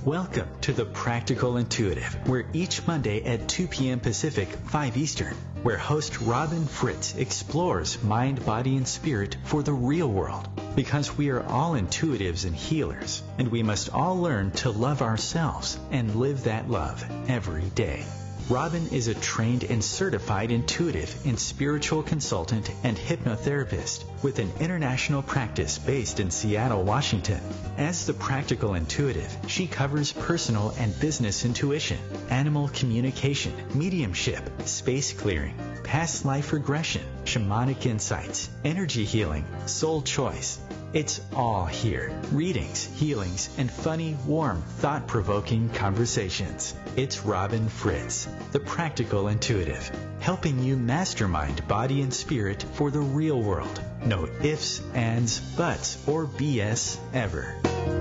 Welcome to The Practical Intuitive, where each Monday at 2 p.m. Pacific, 5 Eastern, where host Robin Fritz explores mind, body, and spirit for the real world. Because we are all intuitives and healers, and we must all learn to love ourselves and live that love every day. Robin is a trained and certified intuitive and spiritual consultant and hypnotherapist with an international practice based in Seattle, Washington. As the Practical Intuitive, she covers personal and business intuition, animal communication, mediumship, space clearing, past life regression, shamanic insights, energy healing, soul choice. It's all here. Readings, healings, and funny, warm, thought-provoking conversations. It's Robin Fritz, the Practical Intuitive, helping you mastermind body and spirit for the real world. No ifs, ands, buts, or BS ever.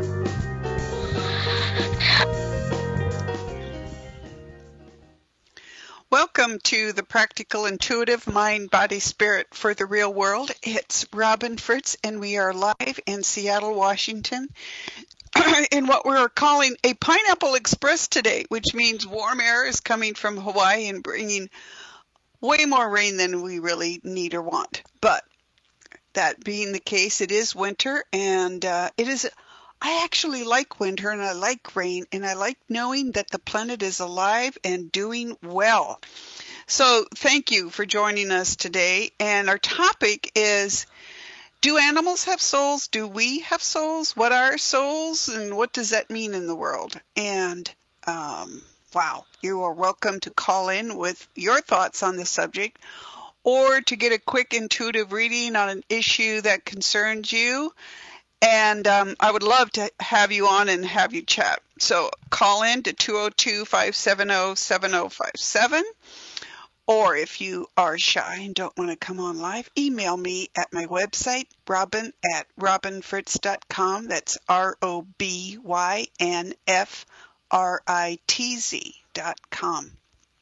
Welcome to the Practical Intuitive Mind, Body, Spirit for the Real World. It's Robin Fritz, and we are live in Seattle, Washington, in what we're calling a Pineapple Express today, which means warm air is coming from Hawaii and bringing way more rain than we really need or want. But that being the case, it is winter, and I actually like winter, and I like rain, and I like knowing that the planet is alive and doing well. So thank you for joining us today. And our topic is, do animals have souls? Do we have souls? What are souls? And what does that mean in the world? And wow, you are welcome to call in with your thoughts on the subject, or to get a quick intuitive reading on an issue that concerns you. And I would love to have you on and have you chat. So call in to 202-570-7057. Or if you are shy and don't want to come on live, email me at my website, robin@robinfritz.com. That's ROBYNFRITZ.com.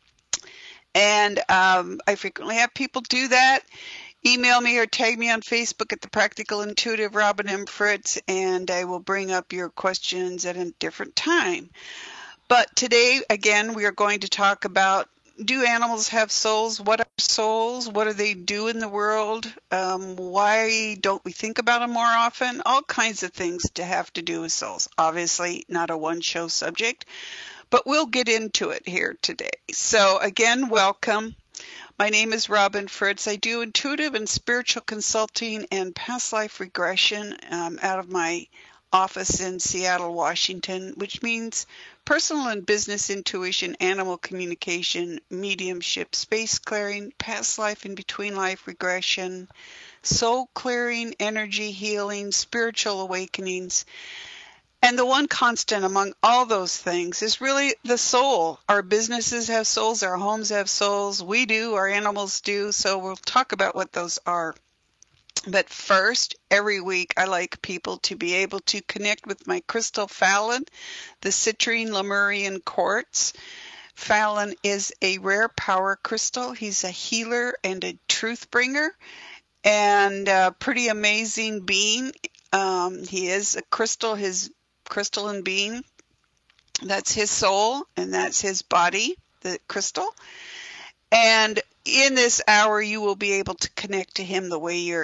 And I frequently have people do that. Email me or tag me on Facebook at the Practical Intuitive Robin M. Fritz, and I will bring up your questions at a different time. But today, again, we are going to talk about, do animals have souls? What are souls? What do they do in the world? Why don't we think about them more often? All kinds of things to have to do with souls. Obviously, not a one-show subject, but we'll get into it here today. So again, welcome. My name is Robin Fritz. I do intuitive and spiritual consulting and past life regression out of my office in Seattle, Washington, which means personal and business intuition, animal communication, mediumship, space clearing, past life and between life regression, soul clearing, energy healing, spiritual awakenings. And the one constant among all those things is really the soul. Our businesses have souls, our homes have souls, we do, our animals do, so we'll talk about what those are. But first, every week I like people to be able to connect with my crystal Fallon, the citrine Lemurian quartz. Fallon is a rare power crystal. He's a healer and a truth bringer, and a pretty amazing being. He is a crystal, his crystalline being. That's his soul, and that's his body, the crystal. And in this hour, you will be able to connect to him the way your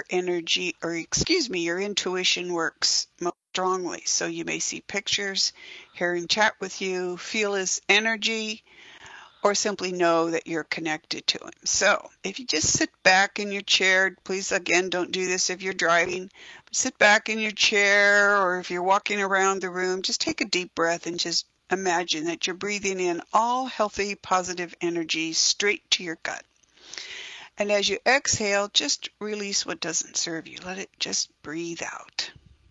your intuition works most strongly. So you may see pictures, hear him chat with you, feel his energy, or simply know that you're connected to him. So if you just sit back in your chair, please, again, don't do this if you're driving. Sit back in your chair, or if you're walking around the room, just take a deep breath and just imagine that you're breathing in all healthy, positive energy straight to your gut. And as you exhale, just release what doesn't serve you. Let it just breathe out.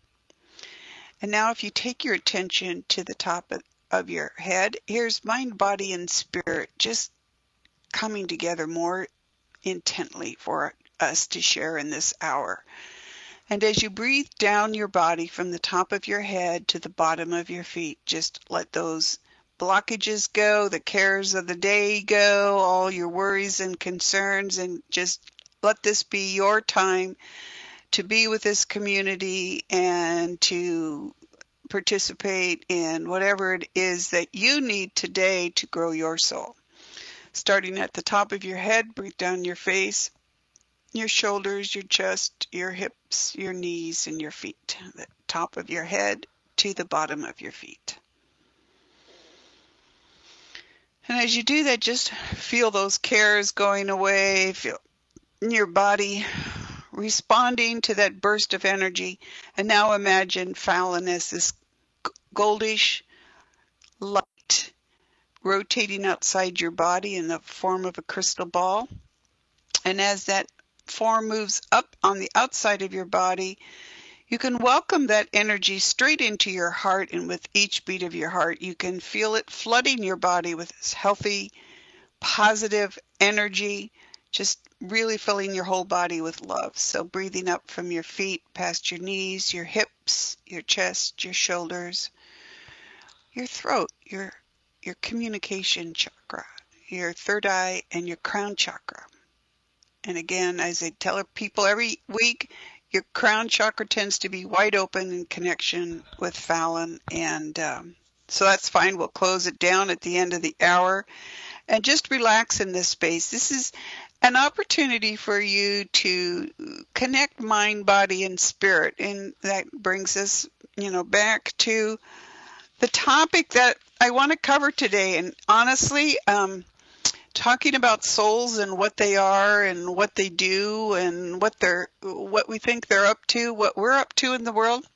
And now if you take your attention to the top of your head, here's mind, body, and spirit just coming together more intently for us to share in this hour. And as you breathe down your body from the top of your head to the bottom of your feet, just let those blockages go, the cares of the day go, all your worries and concerns, and just let this be your time to be with this community and to participate in whatever it is that you need today to grow your soul. Starting at the top of your head, breathe down your face, your shoulders, your chest, your hips, your knees, and your feet. The top of your head to the bottom of your feet. And as you do that, just feel those cares going away. Feel your body responding to that burst of energy. And now imagine Fallon as this goldish light rotating outside your body in the form of a crystal ball. And as that form moves up on the outside of your body, you can welcome that energy straight into your heart, and with each beat of your heart, you can feel it flooding your body with this healthy, positive energy, just really filling your whole body with love. So breathing up from your feet, past your knees, your hips, your chest, your shoulders, your throat, your communication chakra, your third eye, and your crown chakra. And again, as I tell people every week, your crown chakra tends to be wide open in connection with Fallon. And so that's fine. We'll close it down at the end of the hour. And just relax in this space. This is an opportunity for you to connect mind, body, and spirit. And that brings us, back to the topic that I want to cover today. And honestly, talking about souls and what they are and what they do and what we think they're up to, what we're up to in the world.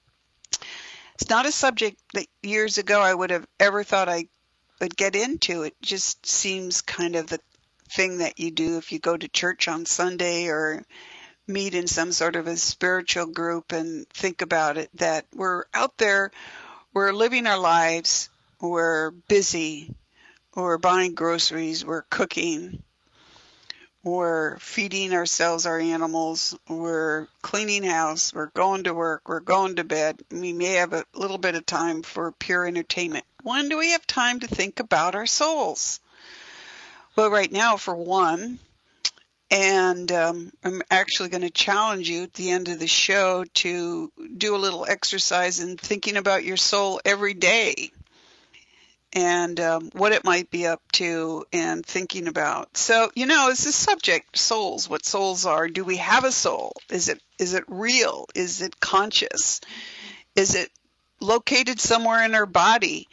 It's not a subject that years ago I would have ever thought I would get into. It just seems kind of the thing that you do if you go to church on Sunday or meet in some sort of a spiritual group and think about it, that we're out there, we're living our lives, we're busy, we're buying groceries, we're cooking, we're feeding ourselves, our animals, we're cleaning house, we're going to work, we're going to bed. We may have a little bit of time for pure entertainment. When do we have time to think about our souls? Well, right now, for one, and I'm actually going to challenge you at the end of the show to do a little exercise in thinking about your soul every day. And what it might be up to and thinking about. So, is this subject, souls, what souls are? Do we have a soul? Is it real? Is it conscious? Is it located somewhere in our body?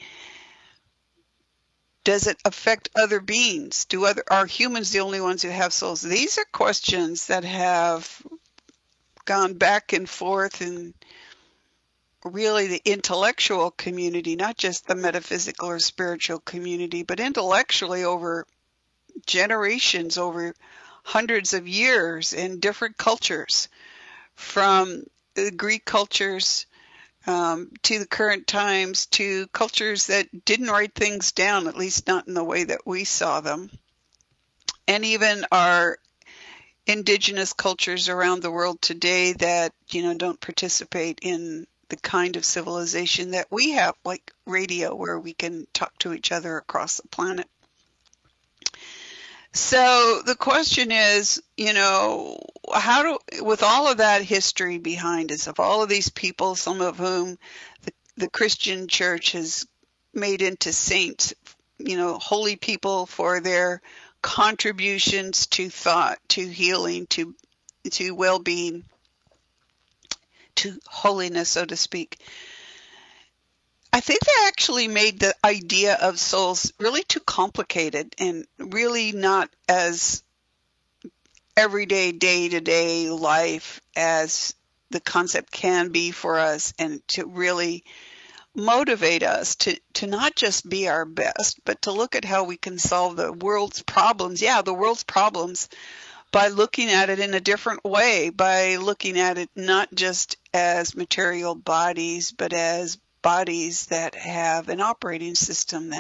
Does it affect other beings? Are humans the only ones who have souls? These are questions that have gone back and forth in really the intellectual community, not just the metaphysical or spiritual community, but intellectually over generations, over hundreds of years in different cultures, from the Greek cultures to the current times, to cultures that didn't write things down, at least not in the way that we saw them, and even our indigenous cultures around the world today that, don't participate in the kind of civilization that we have, like radio, where we can talk to each other across the planet. So the question is, with all of that history behind us, of all of these people, some of whom the Christian church has made into saints, holy people for their contributions to thought, to healing, to well-being, to holiness, so to speak. I think they actually made the idea of souls really too complicated and really not as everyday, day-to-day life as the concept can be for us, and to really motivate us to not just be our best, but to look at how we can solve the world's problems. Yeah, the world's problems, by looking at it in a different way, by looking at it not just as material bodies, but as bodies that have an operating system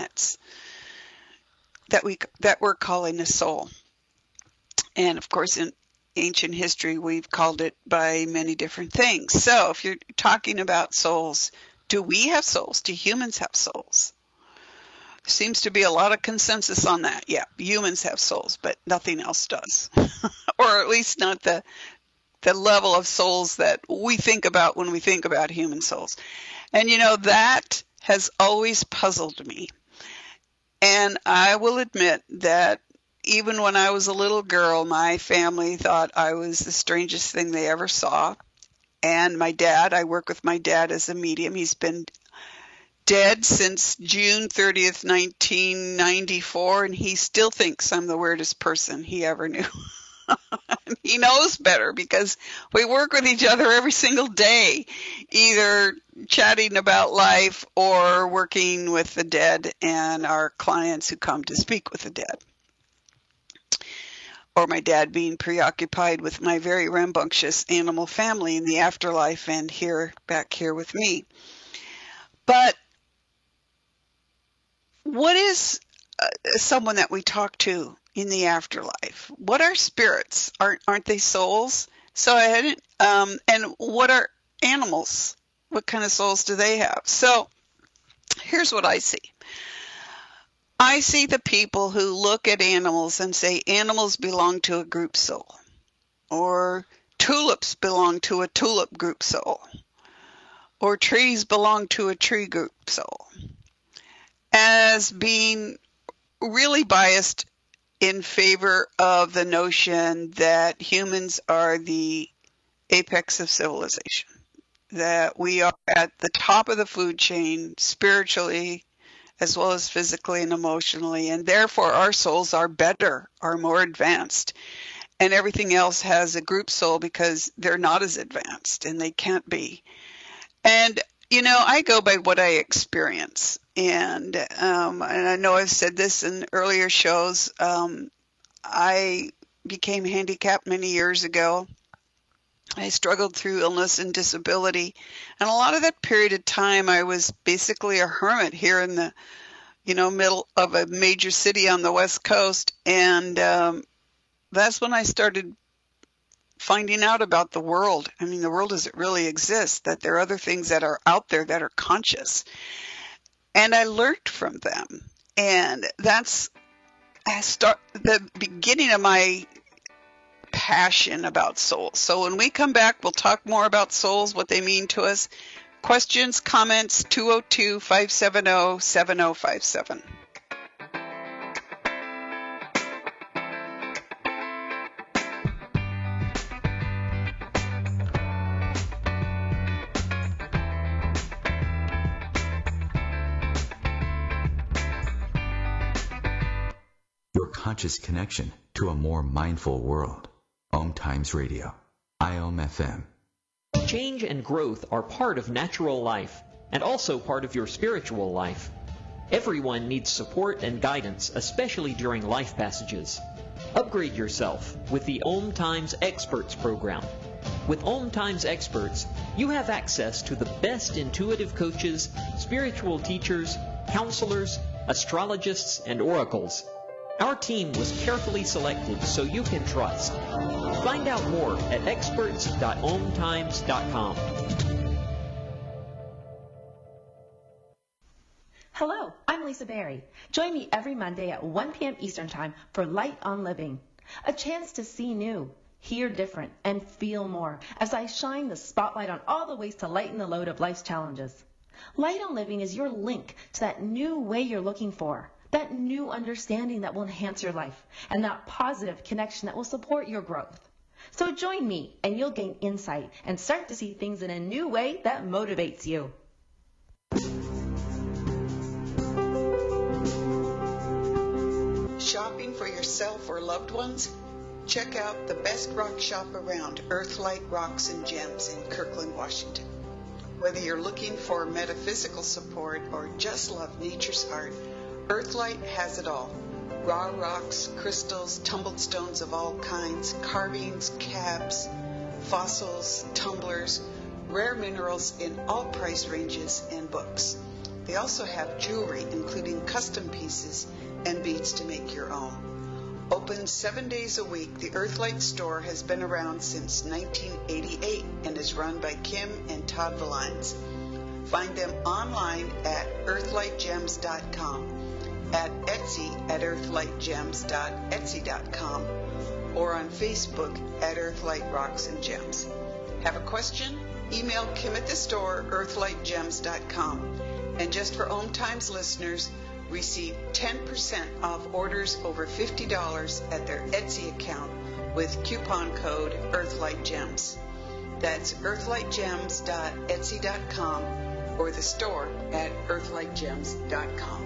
that we're calling a soul. And of course, in ancient history, we've called it by many different things. So if you're talking about souls, do we have souls? Do humans have souls? Seems to be a lot of consensus on that. Yeah, humans have souls, but nothing else does. Or at least not the level of souls that we think about when we think about human souls. And that has always puzzled me. And I will admit that even when I was a little girl, my family thought I was the strangest thing they ever saw. And my dad, I work with my dad as a medium. He's been dead since June 30th, 1994, and he still thinks I'm the weirdest person he ever knew. He knows better because we work with each other every single day, either chatting about life or working with the dead and our clients who come to speak with the dead. Or my dad being preoccupied with my very rambunctious animal family in the afterlife and back here with me. But what is someone that we talk to in the afterlife? What are spirits? Aren't they souls? So and what are animals? What kind of souls do they have? So here's what I see. I see the people who look at animals and say animals belong to a group soul, or tulips belong to a tulip group soul, or trees belong to a tree group soul, as being really biased in favor of the notion that humans are the apex of civilization, that we are at the top of the food chain spiritually as well as physically and emotionally, and therefore our souls are better, are more advanced, and everything else has a group soul because they're not as advanced and they can't be. And I go by what I experience, and I know I've said this in earlier shows. I became handicapped many years ago. I struggled through illness and disability, and a lot of that period of time I was basically a hermit here in the middle of a major city on the West Coast, and that's when I started finding out about the world. I mean, the world as it really exists, that there are other things that are out there that are conscious, and I learned from them, and that's the beginning of my passion about souls. So when we come back, we'll talk more about souls, what they mean to us. Questions, comments, 202-570-7057. Your conscious connection to a more mindful world. Om Times Radio. IOM FM. Change and growth are part of natural life and also part of your spiritual life. Everyone needs support and guidance, especially during life passages. Upgrade yourself with the Om Times Experts program. With Om Times Experts, you have access to the best intuitive coaches, spiritual teachers, counselors, astrologists, and oracles. Our team was carefully selected so you can trust. Find out more at experts.omtimes.com. Hello, I'm Lisa Berry. Join me every Monday at 1 p.m. Eastern Time for Light on Living. A chance to see new, hear different, and feel more as I shine the spotlight on all the ways to lighten the load of life's challenges. Light on Living is your link to that new way you're looking for. That new understanding that will enhance your life, and that positive connection that will support your growth. So join me, and you'll gain insight and start to see things in a new way that motivates you. Shopping for yourself or loved ones? Check out the best rock shop around, Earthlight Rocks and Gems in Kirkland, Washington. Whether you're looking for metaphysical support or just love nature's art, Earthlight has it all. Raw rocks, crystals, tumbled stones of all kinds, carvings, cabs, fossils, tumblers, rare minerals in all price ranges, and books. They also have jewelry, including custom pieces and beads to make your own. Open 7 days a week, the Earthlight store has been around since 1988 and is run by Kim and Todd Valines. Find them online at earthlightgems.com, at Etsy at earthlightgems.etsy.com, or on Facebook at Earthlight Rocks and Gems. Have a question? Email Kim at the store, earthlightgems.com. And just for Om Times listeners, receive 10% off orders over $50 at their Etsy account with coupon code EarthlightGems. That's earthlightgems.etsy.com or the store at earthlightgems.com.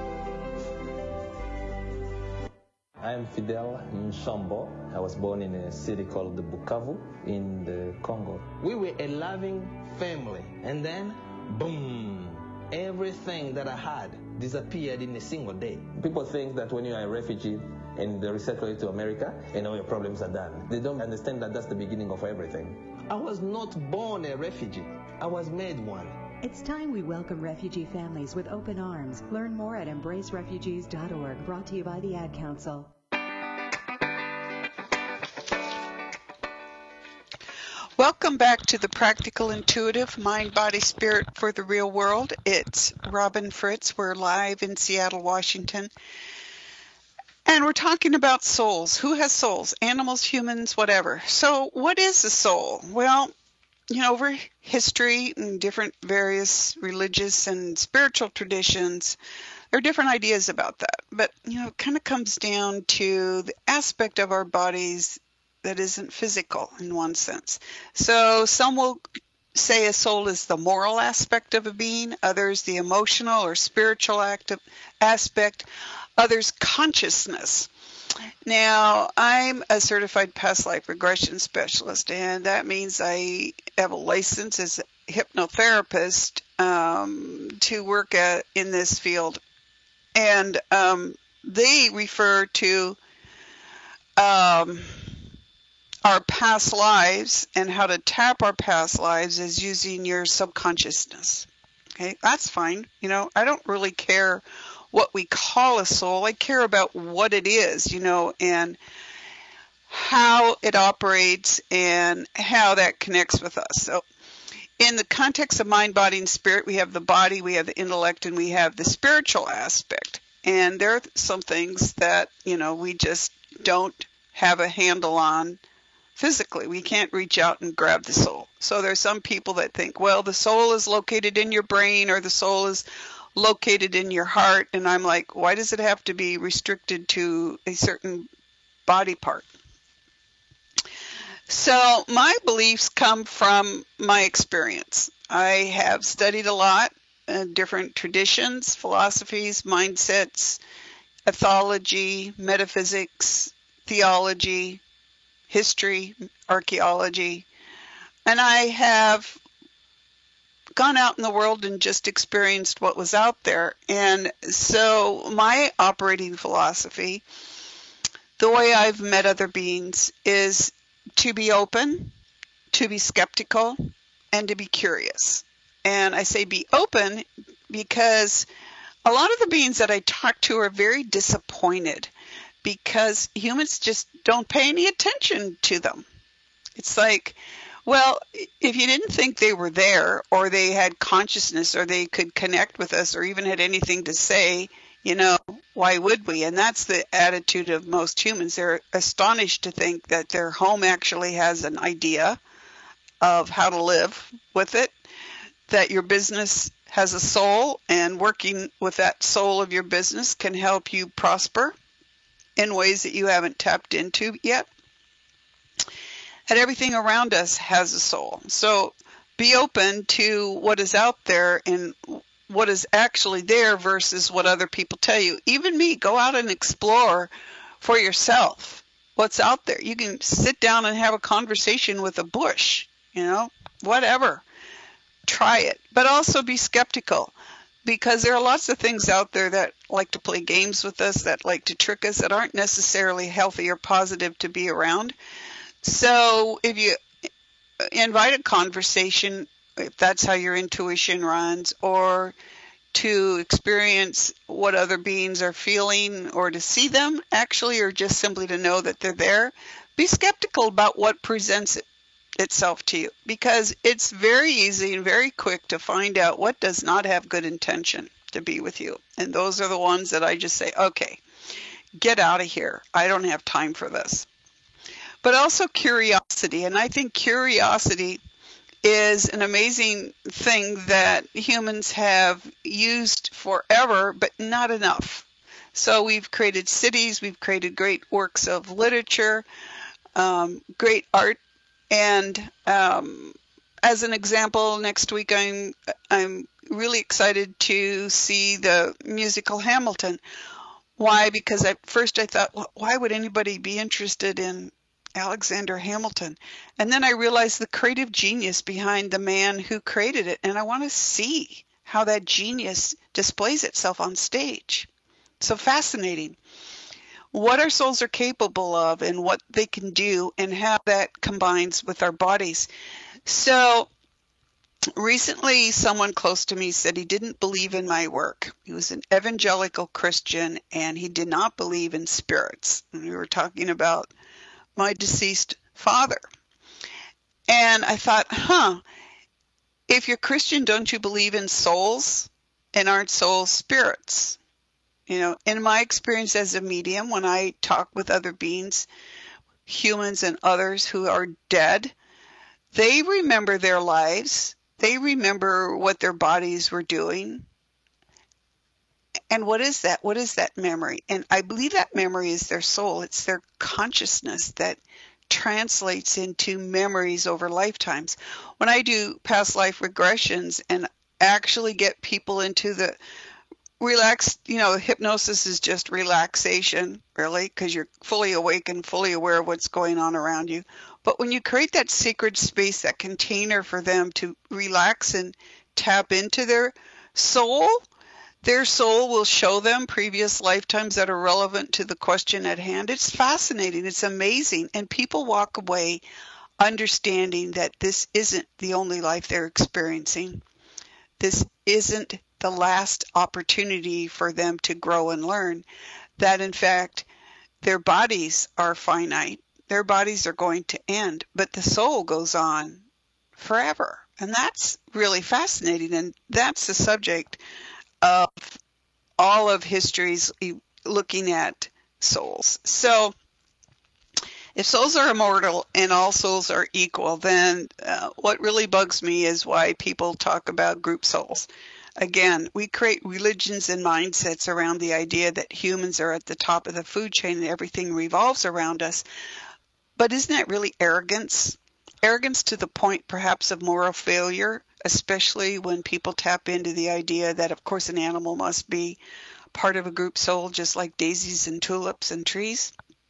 I'm Fidel Nsombo. I was born in a city called Bukavu in the Congo. We were a loving family, and then, boom, everything that I had disappeared in a single day. People think that when you are a refugee and they resettle you to America, and all your problems are done. They don't understand that that's the beginning of everything. I was not born a refugee. I was made one. It's time we welcome refugee families with open arms. Learn more at embracerefugees.org, brought to you by the Ad Council. Welcome back to the Practical Intuitive Mind, Body, Spirit for the Real World. It's Robin Fritz. We're live in Seattle, Washington. And we're talking about souls. Who has souls? Animals, humans, whatever. So what is a soul? Well, over history and different various religious and spiritual traditions, there are different ideas about that. But, it kind of comes down to the aspect of our bodies that isn't physical in one sense. So some will say a soul is the moral aspect of a being, others the emotional or spiritual aspect, others consciousness. Now, I'm a certified past life regression specialist, and that means I have a license as a hypnotherapist to work in this field. And they refer to our past lives and how to tap our past lives is using your subconsciousness. Okay, that's fine. I don't really care what we call a soul. I care about what it is, and how it operates and how that connects with us. So in the context of mind, body, and spirit, we have the body, we have the intellect, and we have the spiritual aspect. And there are some things that, we just don't have a handle on physically. We can't reach out and grab the soul. So there's some people that think, well, the soul is located in your brain or the soul is located in your heart. And I'm like, why does it have to be restricted to a certain body part? So my beliefs come from my experience. I have studied a lot, different traditions, philosophies, mindsets, ethology, metaphysics, theology, history, archaeology, and I have gone out in the world and just experienced what was out there. And so my operating philosophy, the way I've met other beings, is to be open, to be skeptical, and to be curious. And I say be open because a lot of the beings that I talk to are very disappointed because humans just don't pay any attention to them. It's like, well, if you didn't think they were there or they had consciousness or they could connect with us or even had anything to say, why would we? And that's the attitude of most humans. They're astonished to think that their home actually has an idea of how to live with it, that your business has a soul, and working with that soul of your business can help you prosper in ways that you haven't tapped into yet. And everything around us has a soul. So be open to what is out there and what is actually there versus what other people tell you. Even me, go out and explore for yourself what's out there. You can sit down and have a conversation with a bush, whatever. Try it. But also be skeptical, because there are lots of things out there that like to play games with us, that like to trick us, that aren't necessarily healthy or positive to be around. So if you invite a conversation, if that's how your intuition runs, or to experience what other beings are feeling, or to see them actually, or just simply to know that they're there, be skeptical about what presents itself to you, because it's very easy and very quick to find out what does not have good intention to be with you. And those are the ones that I just say, okay, get out of here. I don't have time for this. but also curiosity. And I think curiosity is an amazing thing that humans have used forever, but not enough. So we've created cities, we've created great works of literature, great art, and as an example, next week I'm really excited to see the musical Hamilton. Why? Because at first I thought, well, why would anybody be interested in Alexander Hamilton? And then I realized the creative genius behind the man who created it, and I want to see how that genius displays itself on stage. So fascinating. What our souls are capable of and what they can do and how that combines with our bodies. So recently someone close to me said he didn't believe in my work. He was an evangelical Christian and he did not believe in spirits. And we were talking about my deceased father. And I thought, if you're Christian, don't you believe in souls? And aren't souls spirits? You know, in my experience as a medium, when I talk with other beings, humans and others who are dead, they remember their lives. They remember what their bodies were doing. And what is that? What is that memory? And I believe that memory is their soul. It's their consciousness that translates into memories over lifetimes. When I do past life regressions and actually get people into the relaxed, hypnosis is just relaxation, really, because you're fully awake and fully aware of what's going on around you. But when you create that sacred space, that container for them to relax and tap into their soul will show them previous lifetimes that are relevant to the question at hand. It's fascinating. It's amazing. And people walk away understanding that this isn't the only life they're experiencing. This isn't the last opportunity for them to grow and learn, that in fact their bodies are finite, their bodies are going to end, but the soul goes on forever. And that's really fascinating, and that's the subject of all of history's looking at souls. So if souls are immortal and all souls are equal, then what really bugs me is why people talk about group souls. Again, we create religions and mindsets around the idea that humans are at the top of the food chain and everything revolves around us. But isn't that really arrogance? Arrogance to the point perhaps of moral failure, especially when people tap into the idea that, of course, an animal must be part of a group soul, just like daisies and tulips and trees.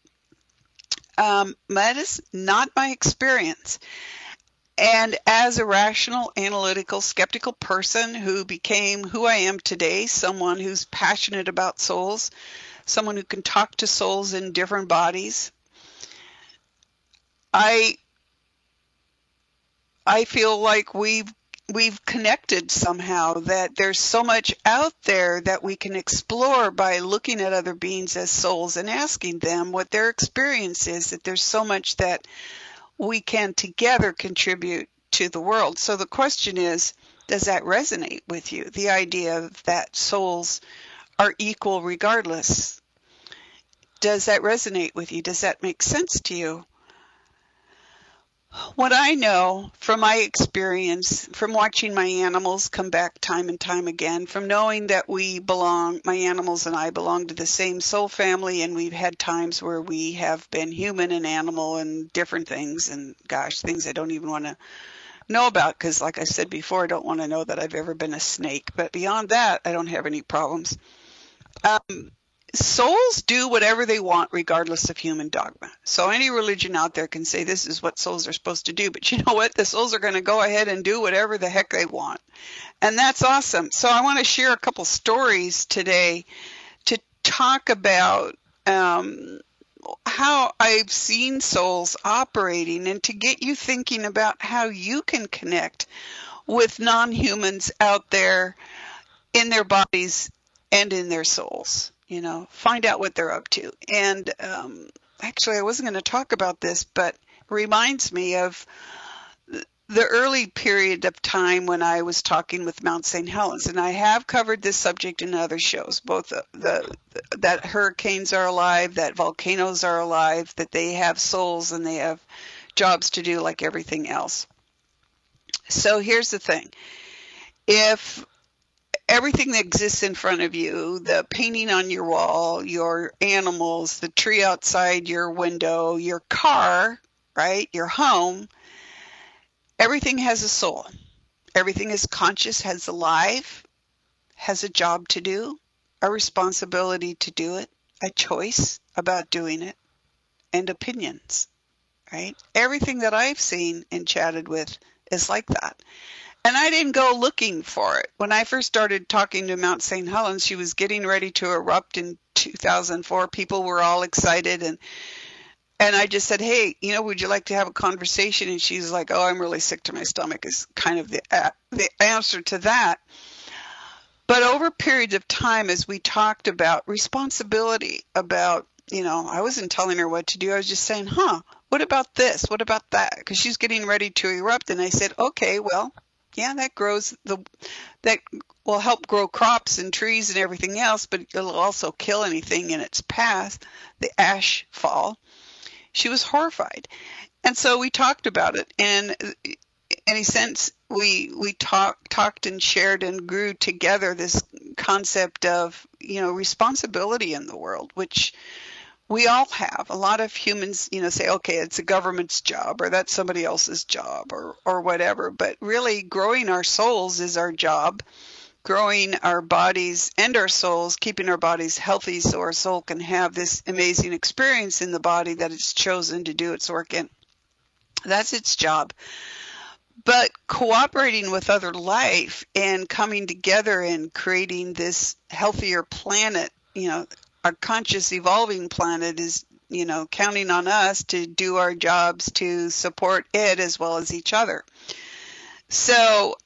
That is not my experience. And as a rational, analytical, skeptical person who became who I am today, someone who's passionate about souls, someone who can talk to souls in different bodies, I feel like we've connected somehow, that there's so much out there that we can explore by looking at other beings as souls and asking them what their experience is, that there's so much that we can together contribute to the world. So the question is, does that resonate with you? The idea that souls are equal regardless. Does that resonate with you? Does that make sense to you? What I know from my experience, from watching my animals come back time and time again, from knowing that my animals and I belong to the same soul family, and we've had times where we have been human and animal and different things, and gosh, things I don't even want to know about, because like I said before, I don't want to know that I've ever been a snake. But beyond that, I don't have any problems. Souls do whatever they want regardless of human dogma. So any religion out there can say this is what souls are supposed to do, but you know what? The souls are going to go ahead and do whatever the heck they want. And that's awesome. So I want to share a couple stories today to talk about how I've seen souls operating, and to get you thinking about how you can connect with non-humans out there in their bodies and in their souls. Find out what they're up to. And actually, I wasn't going to talk about this, but it reminds me of the early period of time when I was talking with Mount St. Helens, and I have covered this subject in other shows, both that hurricanes are alive, that volcanoes are alive, that they have souls and they have jobs to do like everything else. So here's the thing. If everything that exists in front of you, the painting on your wall, your animals, the tree outside your window, your car, right, your home, everything has a soul. Everything is conscious, has a life, has a job to do, a responsibility to do it, a choice about doing it, and opinions, right? Everything that I've seen and chatted with is like that. And I didn't go looking for it. When I first started talking to Mount St. Helens, she was getting ready to erupt in 2004. People were all excited, and I just said, hey, would you like to have a conversation? And she's like, oh, I'm really sick to my stomach is kind of the answer to that. But over periods of time, as we talked about responsibility, about, I wasn't telling her what to do. I was just saying, what about this? What about that? Because she's getting ready to erupt. And I said, okay, well, yeah, that will help grow crops and trees and everything else, but it'll also kill anything in its path, the ash fall. She was horrified. And so we talked about it. And in a sense, we talked and shared and grew together this concept of, responsibility in the world, which we all have. A lot of humans, say, okay, it's a government's job or that's somebody else's job or whatever. But really growing our souls is our job. Growing our bodies and our souls, keeping our bodies healthy so our soul can have this amazing experience in the body that it's chosen to do its work in. That's its job. But cooperating with other life and coming together and creating this healthier planet, our conscious evolving planet is, counting on us to do our jobs to support it as well as each other. So,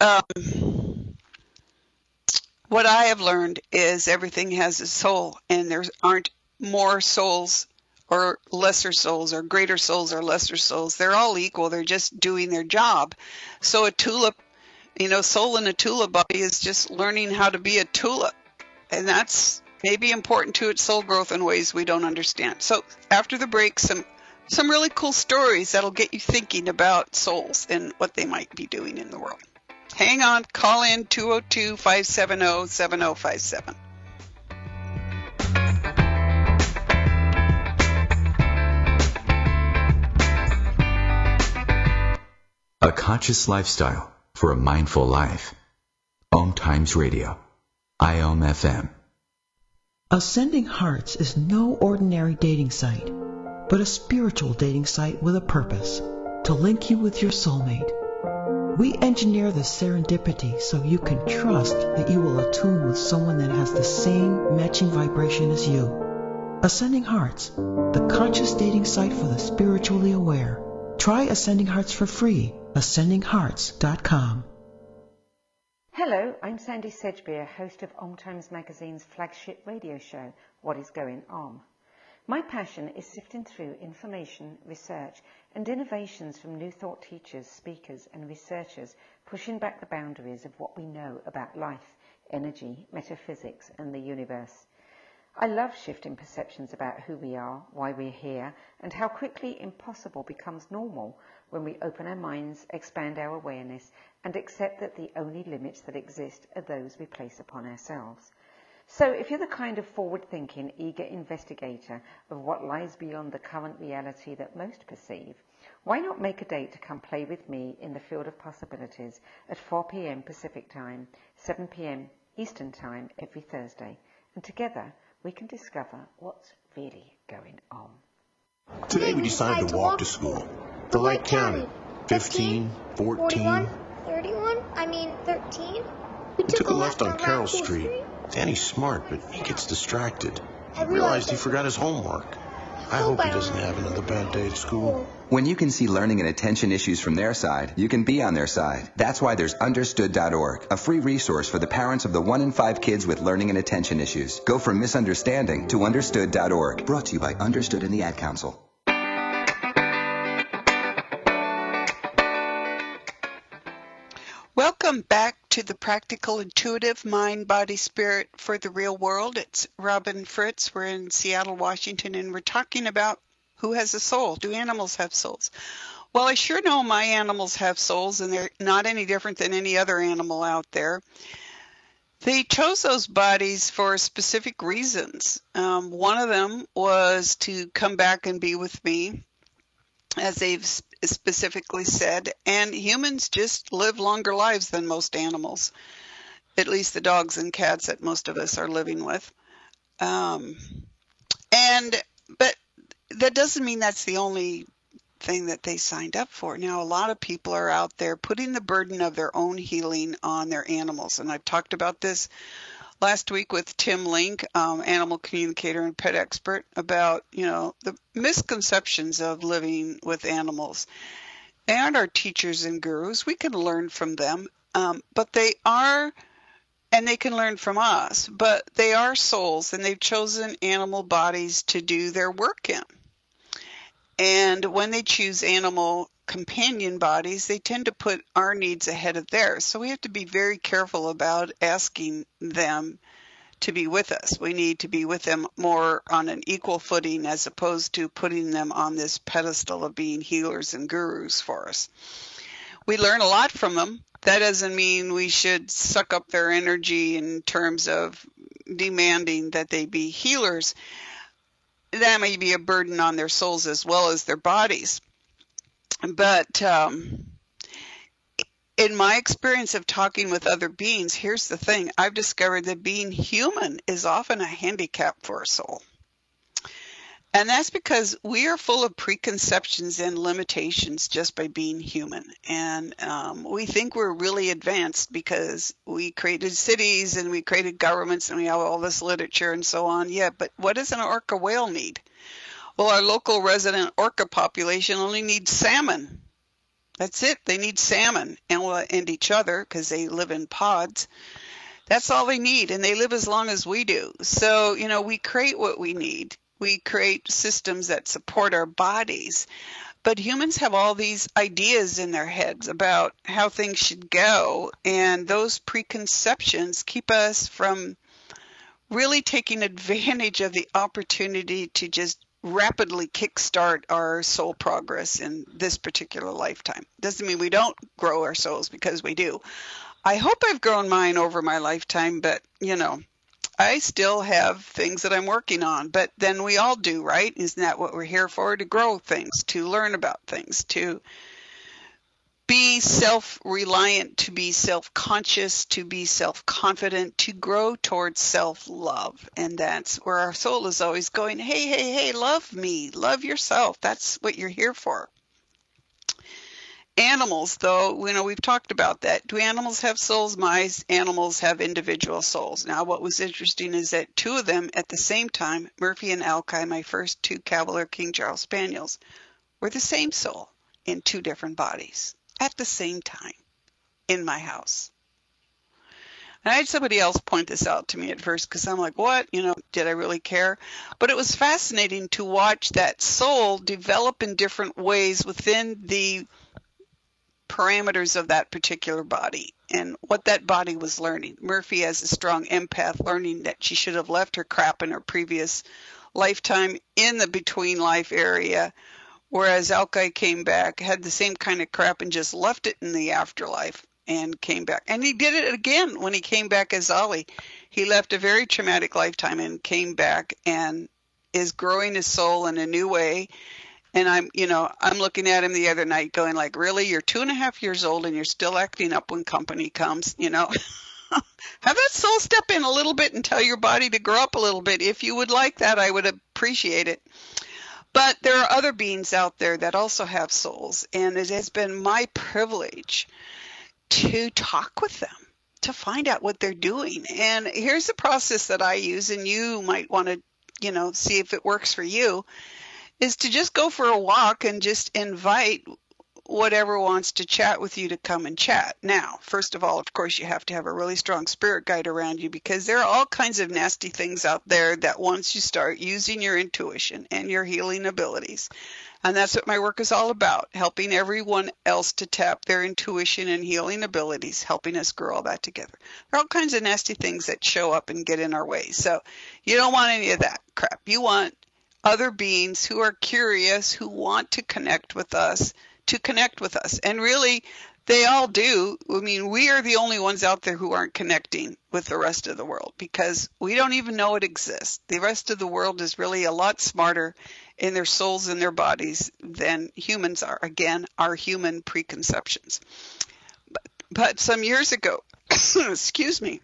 what I have learned is everything has a soul, and there aren't more souls or lesser souls or greater souls or lesser souls. They're all equal. They're just doing their job. So a tulip, soul in a tulip body is just learning how to be a tulip. And that's maybe important to its soul growth in ways we don't understand. So after the break, some really cool stories that'll get you thinking about souls and what they might be doing in the world. Hang on, call in 202-570-7057. A conscious lifestyle for a mindful life. Om Times Radio. IOM FM. Ascending Hearts is no ordinary dating site, but a spiritual dating site with a purpose, to link you with your soulmate. We engineer the serendipity so you can trust that you will attune with someone that has the same matching vibration as you. Ascending Hearts, the conscious dating site for the spiritually aware. Try Ascending Hearts for free. AscendingHearts.com. Hello, I'm Sandy Sedgbeer, host of Om Times Magazine's flagship radio show, What is Going On? My passion is sifting through information, research, and innovations from New Thought teachers, speakers, and researchers pushing back the boundaries of what we know about life, energy, metaphysics, and the universe. I love shifting perceptions about who we are, why we're here, and how quickly impossible becomes normal when we open our minds, expand our awareness, and accept that the only limits that exist are those we place upon ourselves. So if you're the kind of forward-thinking, eager investigator of what lies beyond the current reality that most perceive, why not make a date to come play with me in the field of possibilities at 4 p.m. Pacific Time, 7 p.m. Eastern Time every Thursday, and together we can discover what's really going on. Today we decided to walk to school. The light counted 15, 14, 13. We took a left on Carroll Street. Danny's smart, but he gets distracted. He realized he forgot his homework. I hope he doesn't have another bad day at school. When you can see learning and attention issues from their side, you can be on their side. That's why there's Understood.org, a free resource for the parents of the 1 in 5 kids with learning and attention issues. Go from misunderstanding to Understood.org. Brought to you by Understood and the Ad Council. Welcome back to the Practical Intuitive Mind, Body, Spirit for the Real World. It's Robin Fritz. We're in Seattle, Washington, and we're talking about who has a soul. Do animals have souls? Well, I sure know my animals have souls, and they're not any different than any other animal out there. They chose those bodies for specific reasons. One of them was to come back and be with me, as they've specifically said, and humans just live longer lives than most animals, at least the dogs and cats that most of us are living with. But that doesn't mean that's the only thing that they signed up for. Now, a lot of people are out there putting the burden of their own healing on their animals, and I've talked about this last week with Tim Link, animal communicator and pet expert, about, the misconceptions of living with animals. They aren't our teachers and gurus. We can learn from them, but they are, and they can learn from us, but they are souls, and they've chosen animal bodies to do their work in. And when they choose animal companion bodies, they tend to put our needs ahead of theirs. So we have to be very careful about asking them to be with us. We need to be with them more on an equal footing as opposed to putting them on this pedestal of being healers and gurus for us. We learn a lot from them. That doesn't mean we should suck up their energy in terms of demanding that they be healers. That may be a burden on their souls as well as their bodies. But in my experience of talking with other beings, here's the thing. I've discovered that being human is often a handicap for a soul. And that's because we are full of preconceptions and limitations just by being human. And we think we're really advanced because we created cities and we created governments and we have all this literature and so on. Yeah, but what does an orca whale need? Well, our local resident orca population only needs salmon. That's it. They need salmon and each other because they live in pods. That's all they need, and they live as long as we do. So, we create what we need. We create systems that support our bodies. But humans have all these ideas in their heads about how things should go, and those preconceptions keep us from really taking advantage of the opportunity to just rapidly kickstart our soul progress in this particular lifetime. Doesn't mean we don't grow our souls, because we do. I hope I've grown mine over my lifetime, but I still have things that I'm working on, but then we all do, right? Isn't that what we're here for? To grow things, to learn about things, to be self-reliant, to be self-conscious, to be self-confident, to grow towards self-love. And that's where our soul is always going, hey, love me, love yourself. That's what you're here for. Animals, though, we've talked about that. Do animals have souls? My animals have individual souls. Now, what was interesting is that two of them at the same time, Murphy and Alki, my first two Cavalier King Charles Spaniels, were the same soul in two different bodies at the same time in my house. And I had somebody else point this out to me at first because I'm like, what? Did I really care? But it was fascinating to watch that soul develop in different ways within the parameters of that particular body and what that body was learning. Murphy, as a strong empath, learning that she should have left her crap in her previous lifetime in the between life area, whereas Alki came back, had the same kind of crap and just left it in the afterlife and came back. And he did it again when he came back as Ollie. He left a very traumatic lifetime and came back and is growing his soul in a new way. And I'm looking at him the other night going like, really, you're 2.5 years old and you're still acting up when company comes, Have that soul step in a little bit and tell your body to grow up a little bit. If you would like that, I would appreciate it. But there are other beings out there that also have souls, and it has been my privilege to talk with them, to find out what they're doing. And here's the process that I use, and you might want to, see if it works for you, is to just go for a walk and just invite whatever wants to chat with you to come and chat. Now, first of all, of course, you have to have a really strong spirit guide around you, because there are all kinds of nasty things out there that once you start using your intuition and your healing abilities, And that's what my work is all about, helping everyone else to tap their intuition and healing abilities, helping us grow all that together. There are all kinds of nasty things that show up and get in our way. So you don't want any of that crap. You want other beings who are curious, who want to connect with us, And really, they all do. I mean, we are the only ones out there who aren't connecting with the rest of the world because we don't even know it exists. The rest of the world is really a lot smarter in their souls and their bodies than humans are. Again, our human preconceptions. But some years ago, excuse me,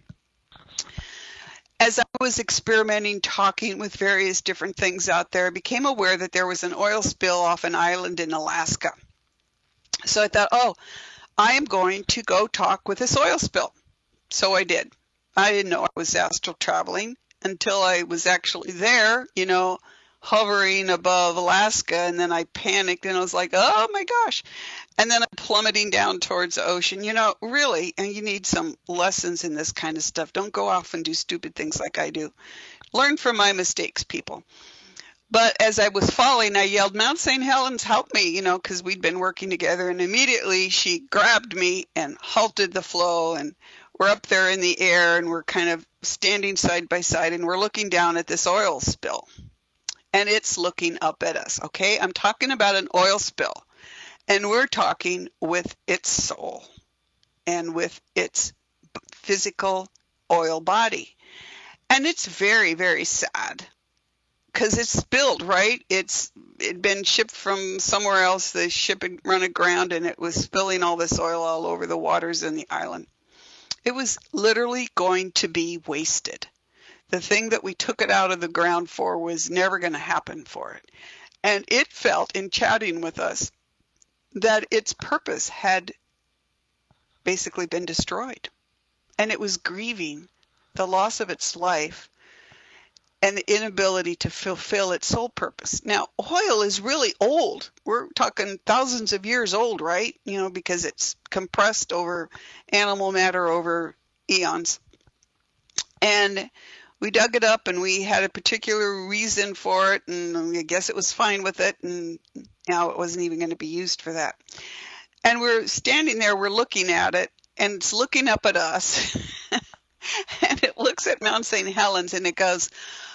as I was experimenting, talking with various different things out there, I became aware that there was an oil spill off an island in Alaska. So I thought, I am going to go talk with this oil spill. So I did. I didn't know I was astral traveling until I was actually there, hovering above Alaska, and then I panicked and I was like, oh my gosh. And then I'm plummeting down towards the ocean. Really, and you need some lessons in this kind of stuff. Don't go off and do stupid things like I do. Learn from my mistakes, people. But as I was falling, I yelled, Mount St. Helens, help me, because we'd been working together. And immediately she grabbed me and halted the flow. And we're up there in the air and we're kind of standing side by side and we're looking down at this oil spill. And it's looking up at us, okay? I'm talking about an oil spill. And we're talking with its soul and with its physical oil body. And it's very, very sad because it's spilled, right? It'd been shipped from somewhere else. The ship had run aground and it was spilling all this oil all over the waters in the island. It was literally going to be wasted. The thing that we took it out of the ground for was never going to happen for it. And it felt in chatting with us that its purpose had basically been destroyed. And it was grieving the loss of its life and the inability to fulfill its soul purpose. Now, oil is really old. We're talking thousands of years old, right? Because it's compressed over animal matter over eons. And we dug it up and we had a particular reason for it, and I guess it was fine with it, and now it wasn't even going to be used for that. And we're standing there, we're looking at it, and it's looking up at us. And it looks at Mount St. Helens and it goes,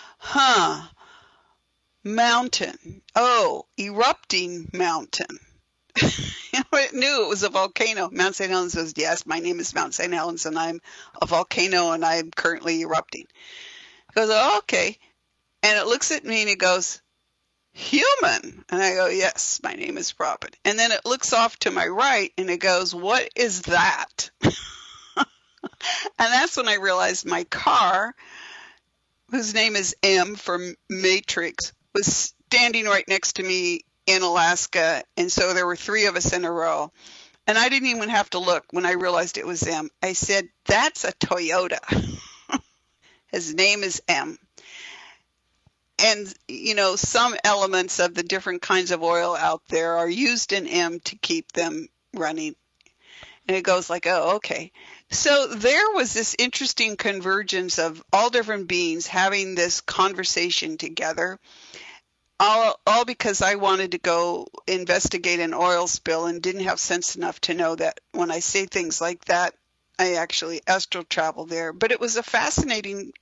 mountain. Oh, erupting mountain. It knew it was a volcano. Mount St. Helens says, yes, my name is Mount St. Helens and I'm a volcano and I'm currently erupting. It goes, oh, okay. And it looks at me and it goes, human. And I go, yes, my name is Robin. And then it looks off to my right and it goes, what is that? And that's when I realized my car, whose name is M for Matrix, was standing right next to me in Alaska. And so there were three of us in a row. And I didn't even have to look when I realized it was M. I said, that's a Toyota. His name is M. And, some elements of the different kinds of oil out there are used in M to keep them running. And it goes like, oh, okay. So there was this interesting convergence of all different beings having this conversation together, all because I wanted to go investigate an oil spill and didn't have sense enough to know that when I say things like that, I actually astral travel there. But it was a fascinating,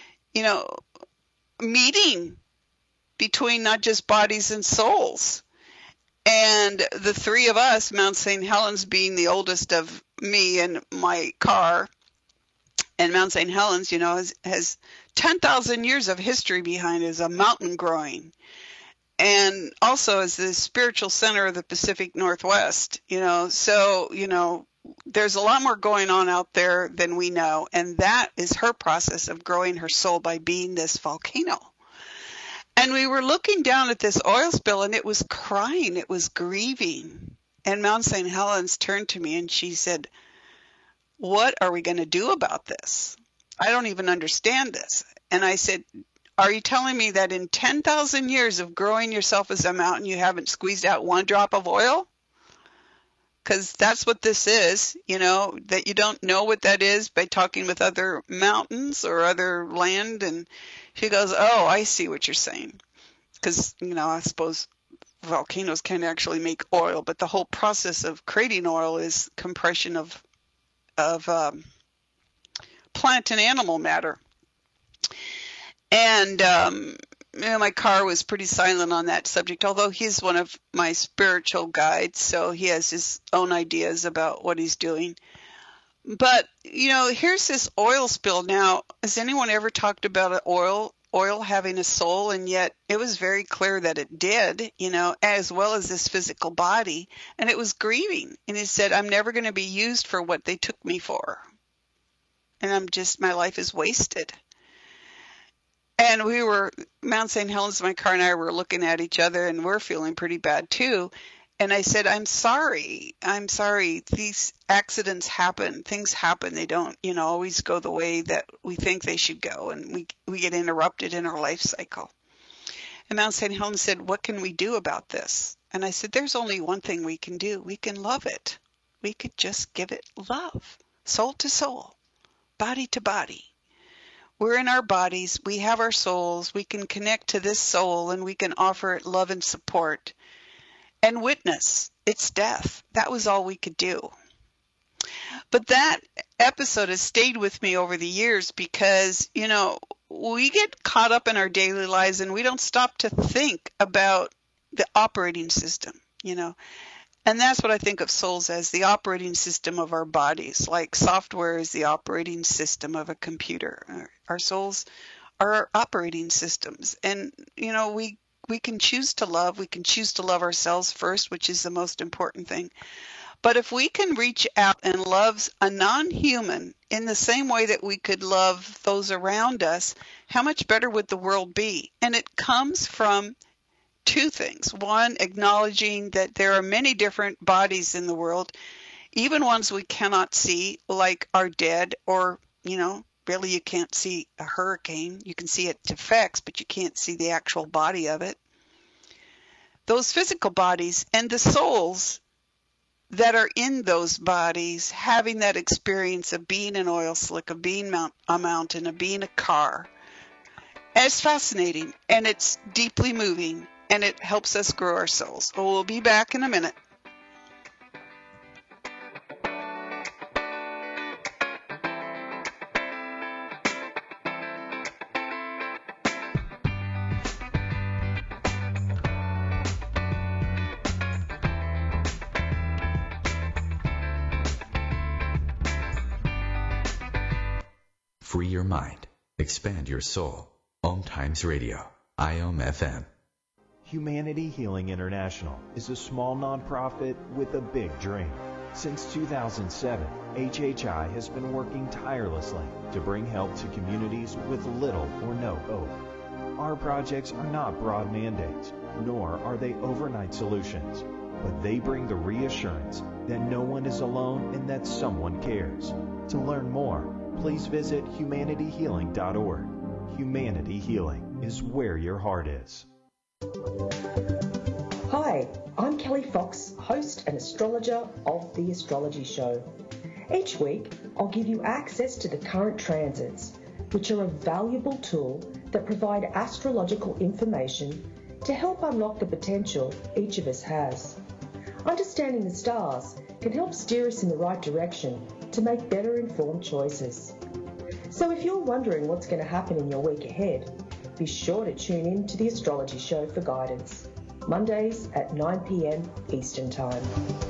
meeting between not just bodies and souls. And the three of us, Mount St. Helens being the oldest of me and my car, and Mount St. Helens, has 10,000 years of history behind it as a mountain growing. And also as the spiritual center of the Pacific Northwest, so, there's a lot more going on out there than we know. And that is her process of growing her soul by being this volcano. And we were looking down at this oil spill and it was crying, it was grieving. And Mount St. Helens turned to me and she said, what are we going to do about this? I don't even understand this. And I said, are you telling me that in 10,000 years of growing yourself as a mountain, you haven't squeezed out one drop of oil? Because that's what this is, that you don't know what that is by talking with other mountains or other land. And she goes, oh, I see what you're saying. Because, I suppose volcanoes can actually make oil, but the whole process of creating oil is compression of plant and animal matter. And my car was pretty silent on that subject, although he's one of my spiritual guides, so he has his own ideas about what he's doing. But, here's this oil spill. Now, has anyone ever talked about oil having a soul? And yet it was very clear that it did, as well as this physical body. And it was grieving. And it said, I'm never going to be used for what they took me for. And my life is wasted. And Mount St. Helens, my car and I were looking at each other, and we're feeling pretty bad too. And I said, I'm sorry. These accidents happen. Things happen. They don't, always go the way that we think they should go. And we get interrupted in our life cycle. And Mount St. Helens said, what can we do about this? And I said, there's only one thing we can do. We can love it. We could just give it love, soul to soul, body to body. We're in our bodies. We have our souls. We can connect to this soul, and we can offer it love and support and witness its death. That was all we could do. But that episode has stayed with me over the years because, we get caught up in our daily lives and we don't stop to think about the operating system, And that's what I think of souls as, the operating system of our bodies. Like software is the operating system of a computer. Our souls are our operating systems. And, we can choose to love. We can choose to love ourselves first, which is the most important thing. But if we can reach out and love a non-human in the same way that we could love those around us, how much better would the world be? And it comes from two things. One, acknowledging that there are many different bodies in the world, even ones we cannot see, like our dead, or, really you can't see a hurricane. You can see its effects, but you can't see the actual body of it. Those physical bodies and the souls that are in those bodies having that experience of being an oil slick, of being a mountain, of being a car. And it's fascinating, and it's deeply moving, and it helps us grow our souls. Well, we'll be back in a minute. Free your mind. Expand your soul. Om Times Radio. IOM FM. Humanity Healing International is a small nonprofit with a big dream. Since 2007, HHI has been working tirelessly to bring help to communities with little or no hope. Our projects are not broad mandates, nor are they overnight solutions, but they bring the reassurance that no one is alone and that someone cares. To learn more, please visit humanityhealing.org. Humanity Healing is where your heart is. Hi, I'm Kelly Fox, host and astrologer of The Astrology Show. Each week, I'll give you access to the current transits, which are a valuable tool that provide astrological information to help unlock the potential each of us has. Understanding the stars can help steer us in the right direction to make better informed choices. So if you're wondering what's going to happen in your week ahead, be sure to tune in to The Astrology Show for guidance, Mondays at 9 p.m. Eastern Time.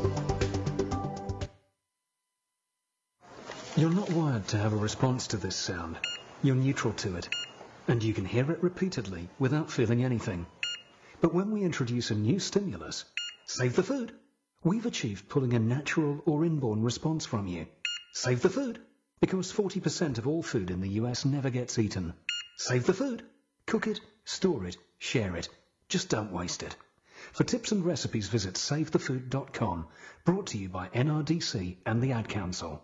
You're not wired to have a response to this sound. You're neutral to it, and you can hear it repeatedly without feeling anything. But when we introduce a new stimulus, save the food, we've achieved pulling a natural or inborn response from you. Save the food, because 40% of all food in the US never gets eaten. Save the food. Cook it, store it, share it. Just don't waste it. For tips and recipes, visit savethefood.com. Brought to you by NRDC and the Ad Council.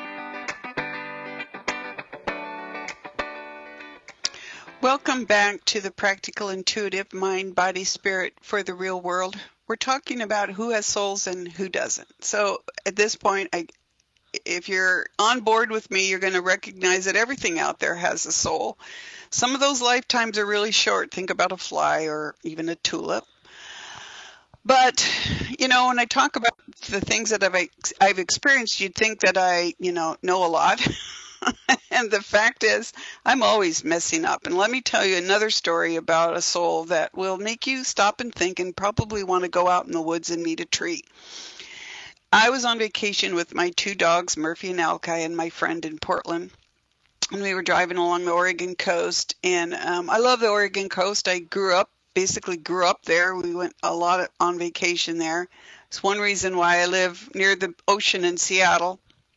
Welcome back to the Practical Intuitive Mind, Body, Spirit for the Real World. We're talking about who has souls and who doesn't. So at this point, if you're on board with me, you're going to recognize that everything out there has a soul. Some of those lifetimes are really short. Think about a fly or even a tulip. But, when I talk about the things that I've experienced, you'd think that I, know a lot. And the fact is, I'm always messing up. And let me tell you another story about a soul that will make you stop and think and probably want to go out in the woods and meet a tree. I was on vacation with my 2 dogs, Murphy and Alki, and my friend in Portland. And we were driving along the Oregon coast. And I love the Oregon coast. I basically grew up there. We went a lot on vacation there. It's one reason why I live near the ocean in Seattle.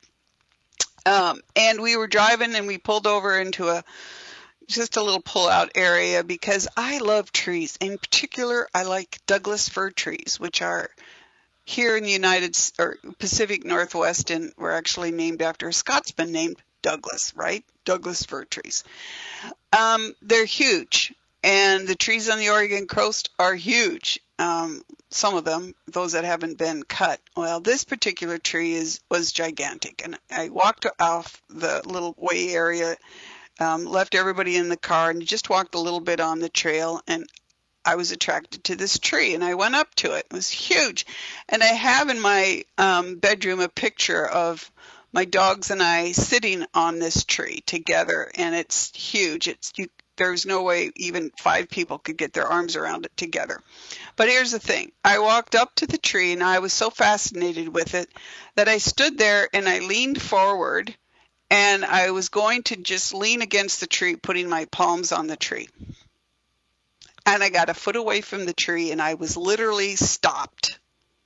And we were driving and we pulled over into just a little pull-out area because I love trees. In particular, I like Douglas fir trees, which are here in the Pacific Northwest, and were actually named after a Scotsman named Douglas, right? Douglas fir trees. They're huge. And the trees on the Oregon coast are huge. Some of them, those that haven't been cut. Well, this particular tree was gigantic. And I walked off the little way area, left everybody in the car, and just walked a little bit on the trail. And I was attracted to this tree, and I went up to it. It was huge. And I have in my bedroom a picture of my dogs and I sitting on this tree together, and it's huge. There's no way even 5 people could get their arms around it together. But here's the thing. I walked up to the tree, and I was so fascinated with it that I stood there and I leaned forward, and I was going to just lean against the tree, putting my palms on the tree. And I got a foot away from the tree, and I was literally stopped.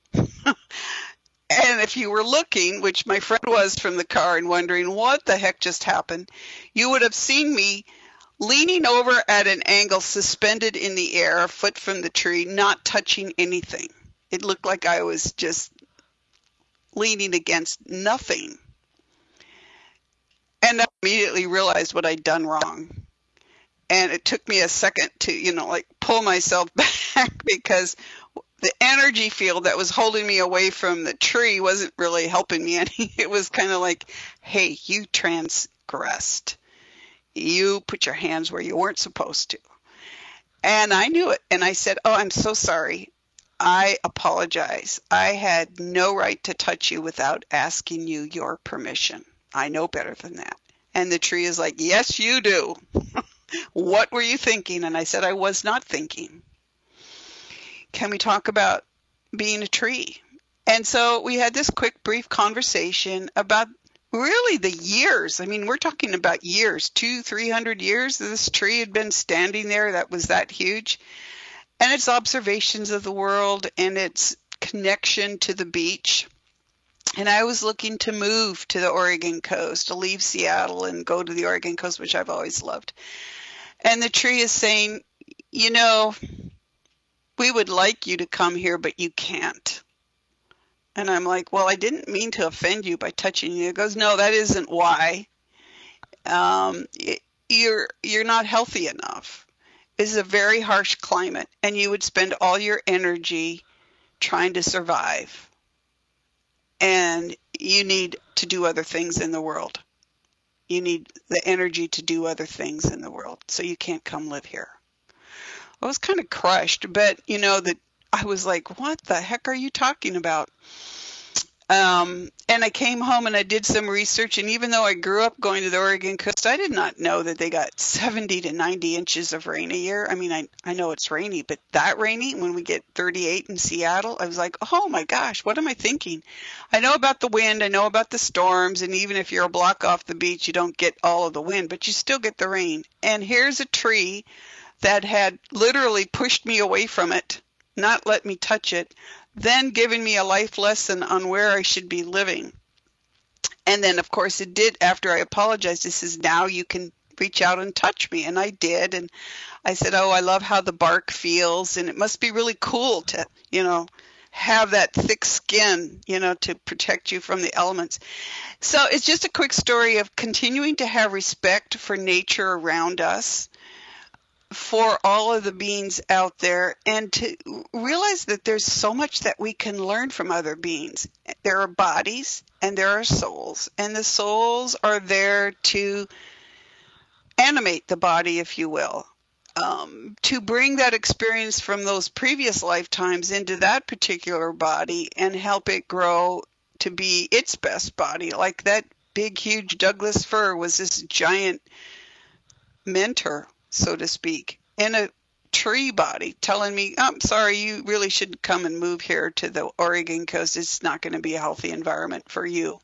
And if you were looking, which my friend was from the car, and wondering what the heck just happened, you would have seen me leaning over at an angle, suspended in the air, a foot from the tree, not touching anything. It looked like I was just leaning against nothing. And I immediately realized what I'd done wrong. And it took me a second to, pull myself back, because the energy field that was holding me away from the tree wasn't really helping me any. It was kind of like, hey, you transgressed. You put your hands where you weren't supposed to. And I knew it. And I said, oh, I'm so sorry. I apologize. I had no right to touch you without asking you your permission. I know better than that. And the tree is like, yes, you do. What were you thinking? And I said, I was not thinking. Can we talk about being a tree? And so we had this quick, brief conversation about really the years. I mean, we're talking about years, 200-300 years this tree had been standing there. That was that huge. And its observations of the world and its connection to the beach. And I was looking to move to the Oregon coast, to leave Seattle and go to the Oregon coast, which I've always loved. And the tree is saying, we would like you to come here, but you can't. And I'm like, well, I didn't mean to offend you by touching you. It goes, no, that isn't why. You're not healthy enough. This is a very harsh climate, and you would spend all your energy trying to survive. And you need to do other things in the world. You need the energy to do other things in the world, so you can't come live here. I was kind of crushed, but that I was like, what the heck are you talking about? And I came home and I did some research, and even though I grew up going to the Oregon coast, I did not know that they got 70 to 90 inches of rain a year. I mean, I know it's rainy, but that rainy, when we get 38 in Seattle, I was like, oh my gosh, what am I thinking? I know about the wind, I know about the storms, and even if you're a block off the beach, you don't get all of the wind, but you still get the rain. And here's a tree that had literally pushed me away from it, not let me touch it, then giving me a life lesson on where I should be living. And then, of course, it did, after I apologized, it says, now you can reach out and touch me. And I did. And I said, oh, I love how the bark feels. And it must be really cool to, have that thick skin, to protect you from the elements. So it's just a quick story of continuing to have respect for nature around us, for all of the beings out there, and to realize that there's so much that we can learn from other beings. There are bodies and there are souls, and the souls are there to animate the body, if you will. to bring that experience from those previous lifetimes into that particular body and help it grow to be its best body. Like that big, huge Douglas fir was this giant mentor, so to speak, in a tree body telling me, I'm sorry, you really should come and move here to the Oregon coast. It's not going to be a healthy environment for you.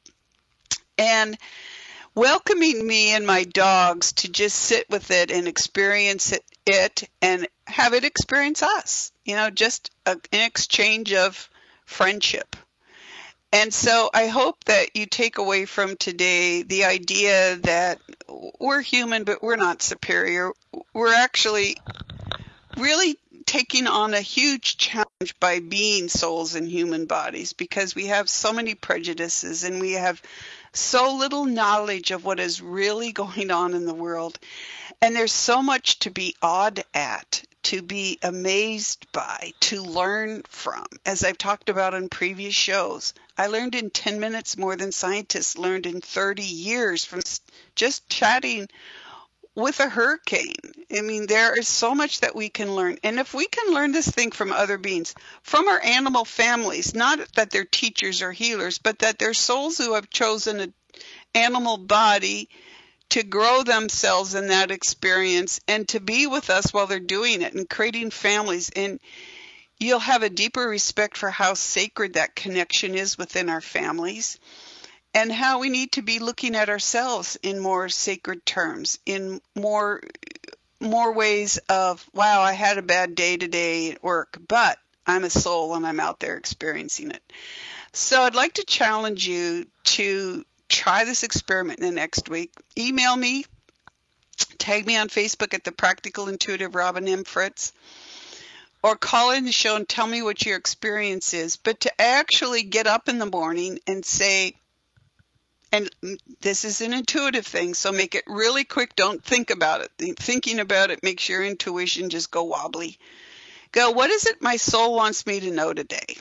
And welcoming me and my dogs to just sit with it and experience it and have it experience us, just an exchange of friendship. And so I hope that you take away from today the idea that we're human, but we're not superior. We're actually really taking on a huge challenge by being souls in human bodies, because we have so many prejudices and we have so little knowledge of what is really going on in the world. And there's so much to be awed at, to be amazed by, to learn from. As I've talked about in previous shows, I learned in 10 minutes more than scientists learned in 30 years from just chatting with a hurricane. I mean, there is so much that we can learn. And if we can learn this thing from other beings, from our animal families, not that they're teachers or healers, but that they're souls who have chosen an animal body to grow themselves in that experience and to be with us while they're doing it and creating families. And you'll have a deeper respect for how sacred that connection is within our families, and how we need to be looking at ourselves in more sacred terms, in more ways of, wow, I had a bad day today at work, but I'm a soul and I'm out there experiencing it. So I'd like to challenge you to try this experiment in the next week. Email me, tag me on Facebook at the Practical Intuitive Robin M. Fritz, or call in the show and tell me what your experience is. But to actually get up in the morning and say, and this is an intuitive thing, so make it really quick. Don't think about it. Thinking about it makes your intuition just go wobbly. Go, what is it my soul wants me to know today?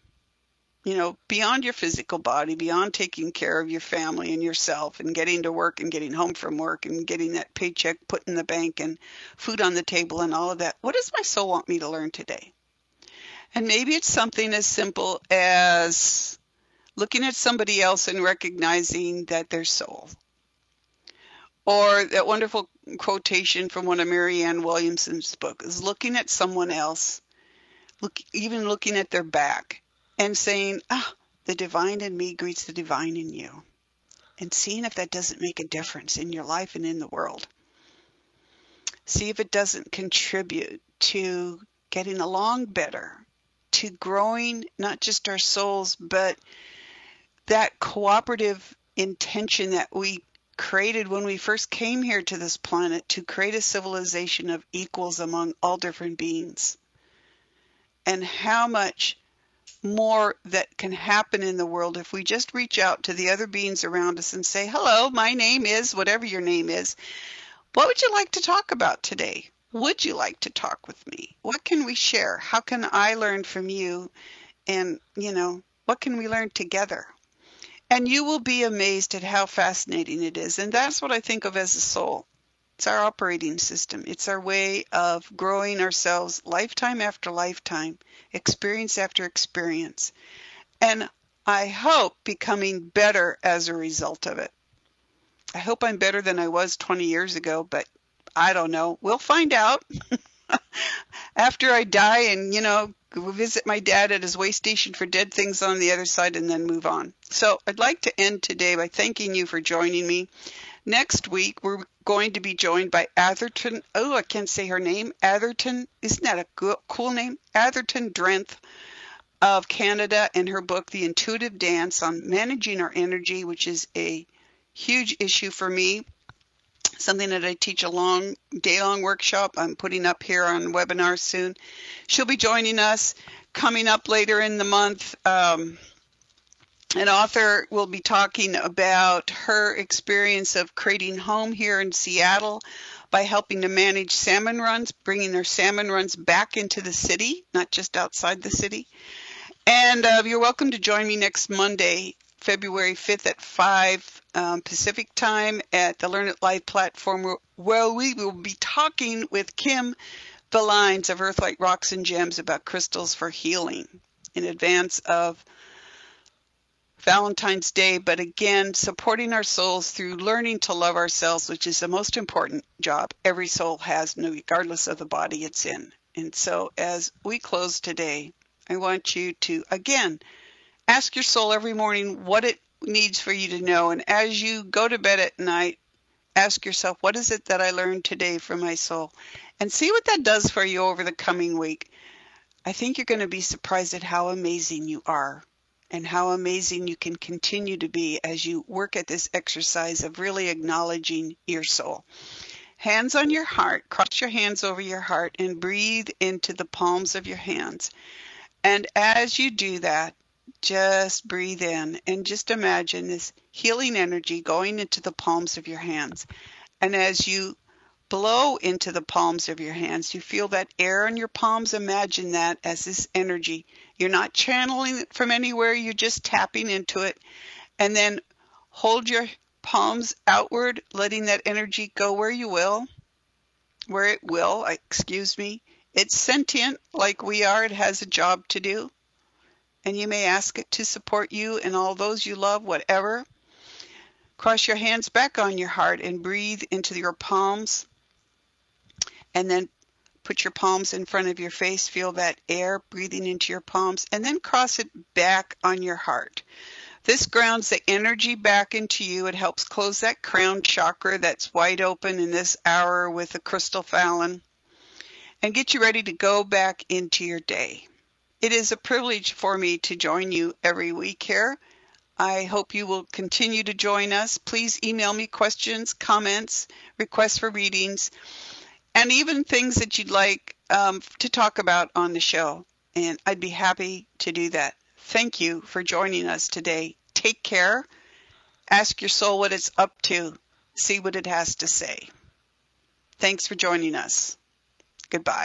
Beyond your physical body, beyond taking care of your family and yourself and getting to work and getting home from work and getting that paycheck put in the bank and food on the table and all of that. What does my soul want me to learn today? And maybe it's something as simple as looking at somebody else and recognizing that they're soul. Or that wonderful quotation from one of Marianne Williamson's books is looking at someone else, even looking at their back, and saying, the divine in me greets the divine in you. And seeing if that doesn't make a difference in your life and in the world. See if it doesn't contribute to getting along better, to growing not just our souls, but that cooperative intention that we created when we first came here to this planet, to create a civilization of equals among all different beings. And how much more that can happen in the world if we just reach out to the other beings around us and say, hello, my name is whatever your name is. What would you like to talk about today? Would you like to talk with me? What can we share? How can I learn from you? And, what can we learn together? And you will be amazed at how fascinating it is. And that's what I think of as a soul. It's our operating system. It's our way of growing ourselves lifetime after lifetime, experience after experience. And I hope becoming better as a result of it. I hope I'm better than I was 20 years ago, but I don't know. We'll find out after I die and, go visit my dad at his way station for dead things on the other side and then move on. So I'd like to end today by thanking you for joining me. Next week, we're going to be joined by Atherton. Oh, I can't say her name. Atherton. Isn't that a cool name? Atherton Drenth of Canada, and her book, The Intuitive Dance on Managing Our Energy, which is a huge issue for me. Something that I teach a day-long workshop. I'm putting up here on webinars soon. She'll be joining us coming up later in the month. An author will be talking about her experience of creating home here in Seattle by helping to manage salmon runs, bringing their salmon runs back into the city, not just outside the city. And you're welcome to join me next Monday February 5th at 5 Pacific time at the Learn It Live platform, where we will be talking with Kim Valines of Earthlight Rocks and Gems about crystals for healing in advance of Valentine's Day, but again, supporting our souls through learning to love ourselves, which is the most important job every soul has, regardless of the body it's in. And so as we close today, I want you to, again, ask your soul every morning what it needs for you to know. And as you go to bed at night, ask yourself, what is it that I learned today from my soul? And see what that does for you over the coming week. I think you're going to be surprised at how amazing you are and how amazing you can continue to be as you work at this exercise of really acknowledging your soul. Hands on your heart, cross your hands over your heart and breathe into the palms of your hands. And as you do that, just breathe in and just imagine this healing energy going into the palms of your hands. And as you blow into the palms of your hands, you feel that air in your palms. Imagine that as this energy. You're not channeling it from anywhere. You're just tapping into it. And then hold your palms outward, letting that energy go where you will. Where it will, It's sentient like we are. It has a job to do. And you may ask it to support you and all those you love, whatever. Cross your hands back on your heart and breathe into your palms. And then put your palms in front of your face. Feel that air breathing into your palms. And then cross it back on your heart. This grounds the energy back into you. It helps close that crown chakra that's wide open in this hour with the crystal Fallon. And get you ready to go back into your day. It is a privilege for me to join you every week here. I hope you will continue to join us. Please email me questions, comments, requests for readings, and even things that you'd like to talk about on the show. And I'd be happy to do that. Thank you for joining us today. Take care. Ask your soul what it's up to. See what it has to say. Thanks for joining us. Goodbye.